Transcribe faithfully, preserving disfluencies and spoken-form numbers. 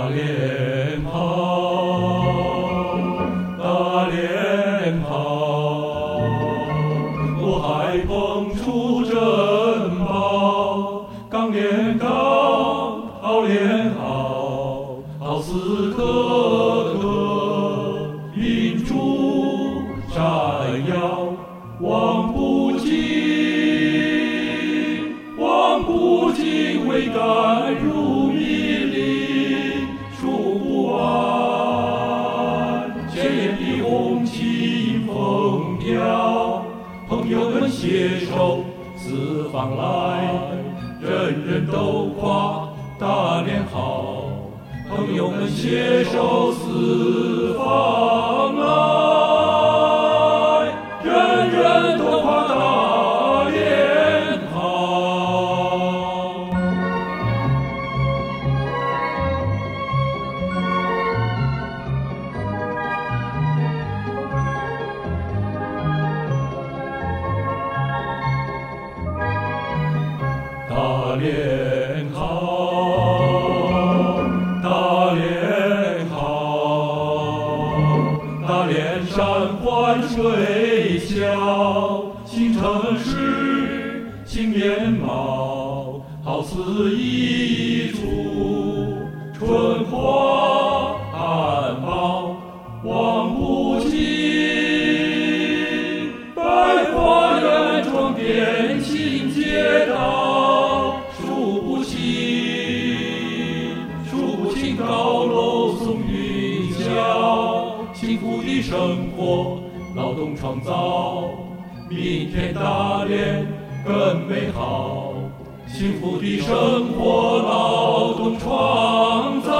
大连好，大连好，渤海蹦出珍宝，港联高，澳联澳，好似颗颗明珠闪耀，望不尽，望不尽，桅杆如密林，数不完，鲜艳的红旗迎风飘，朋友们携手四方来，人人都夸大连好，朋友们携手四方来，人人都夸大连好。大连好，大连好，大连山环水啸，新城市新面貌，好似一株春花含苞，望不尽，百花园装点新街道，数不清，数不清高楼耸云霄，幸福的生活，劳动创造，明天大连更美好，幸福的生活，劳动创造。